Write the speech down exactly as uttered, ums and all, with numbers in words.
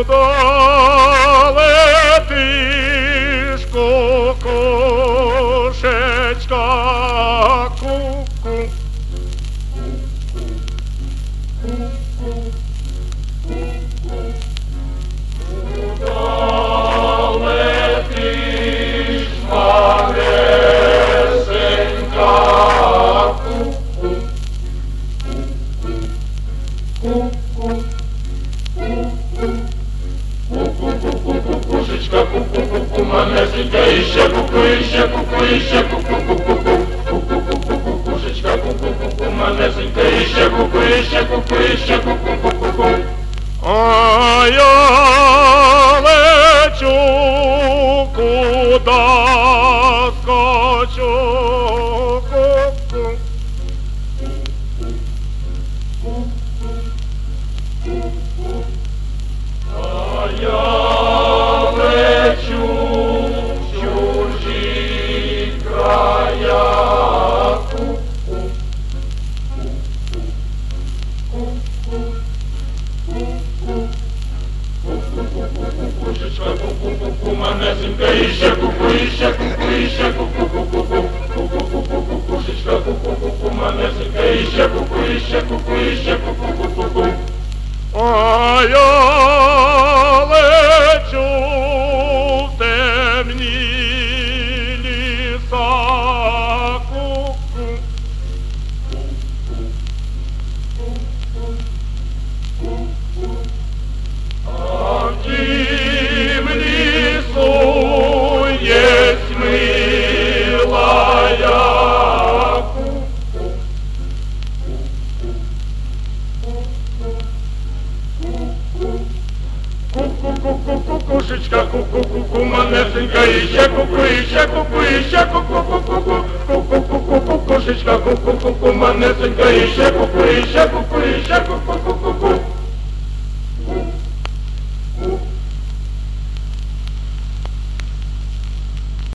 Куда летиш, кукушечка, ку-ку? Куда летиш, малесенька, ку-ку? Ку-ку? Кукушечка, ку-ку-ку-ку, манесенька, іще ку-ку, іще ку-ку, іще ку-ку-ку-ку-ку. Кукушечка, ку-ку-ку-ку, манесенька, іще ку-ку, іще ку-ку, іще ку-ку-ку-ку. А я лечу, куда скочу, ку-ку. А я лечу в чужі края, ку-ку. Кукушечка, ку-ку-ку-ку, манесенька, іще ку-ку, іще ку-ку, іще ку-ку-ку-ку. Кукушечка, ку-ку-ку-ку, манесенька, іще ку-ку, іще ку-ку, іще ку-ку-ку-ку. А я лечу в темні ліса, ку-ку. А в тім лісу єсть милая, ку-ку. Кукушечка, ку-ку-ку-ку, манесенька, іще ку-ку, іще ку-ку, іще ку-ку-ку-ку-ку. Кукушечка, ку-ку-ку-ку, манесенька, іще ку-ку, іще ку-ку, іще ку-ку-ку-ку.